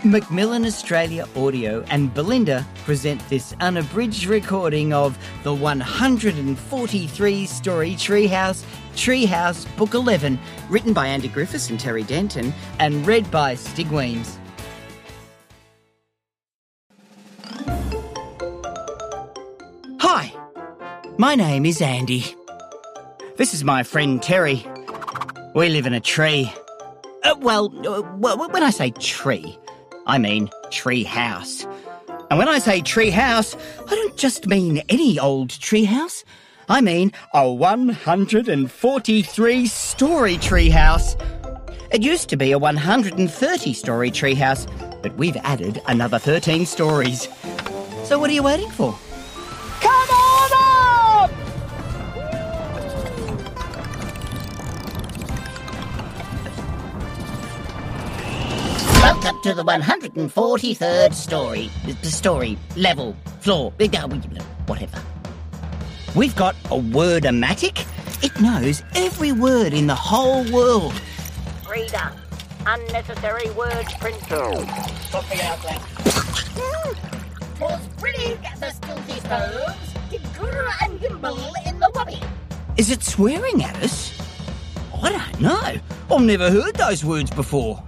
Macmillan Australia Audio and Belinda present this unabridged recording of the 143-story Treehouse Book 11, written by Andy Griffiths and Terry Denton, and read by Stig Weems. Hi, my name is Andy. This is my friend Terry. We live in a tree. When I say tree, I mean tree house. And when I say tree house, I don't just mean any old tree house. I mean a 143-story tree house. It used to be a 130-story tree house, but we've added another 13 stories. So what are you waiting for? Come on up! Welcome to the 143rd story, level, floor, whatever. We've got a word-o-matic. It knows every word in the whole world. Reader, unnecessary words printer. Put me out, Glenn. Was brilliant at the stilty stoves, did Guru and Gimble in the wubby. Is it swearing at us? I don't know. I've never heard those words before.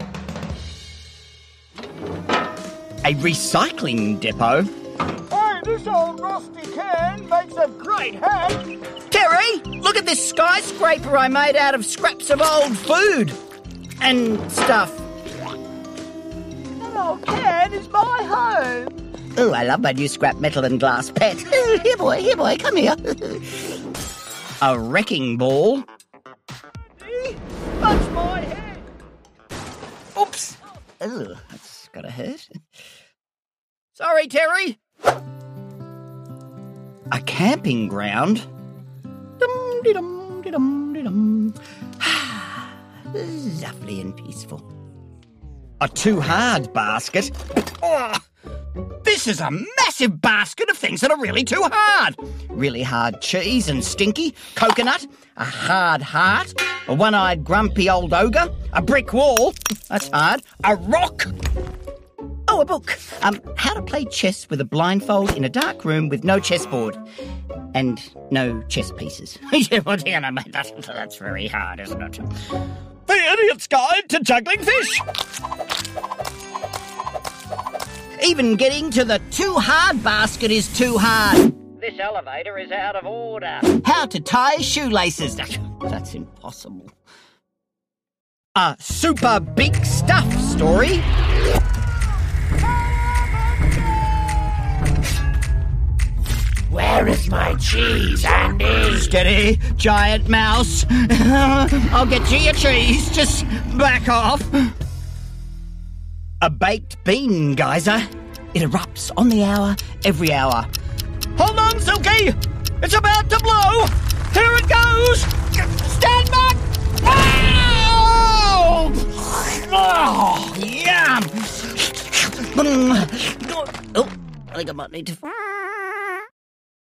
A recycling depot. Hey, this old rusty can makes a great hat. Terry, look at this skyscraper I made out of scraps of old food and stuff. That old can is my home. Oh, I love my new scrap metal and glass pet. Here, boy, come here. A wrecking ball. See? That's my head. Oops. Oh, that's gotta hurt. Sorry, Terry. A camping ground. Dum-de-dum-de-dum-de-dum. Lovely and peaceful. A too hard basket. Oh, this is a massive basket of things that are really too hard. Really hard cheese and stinky, coconut, a hard heart, a one-eyed grumpy old ogre, a brick wall, that's hard, a rock. Oh, a book. How to play chess with a blindfold in a dark room with no chessboard. And no chess pieces. That's very hard, isn't it? The Idiot's Guide to Juggling Fish. Even getting to the too hard basket is too hard. This elevator is out of order. How to tie shoelaces. That's impossible. A super big stuff story. Where is my cheese, Andy? Steady, giant mouse. I'll get you your cheese. Just back off. A baked bean geyser. It erupts on the hour, every hour. Hold on, Silky! It's about to blow! Here it goes! Stand back! Oh! Oh, yum! Oh, I think I might need to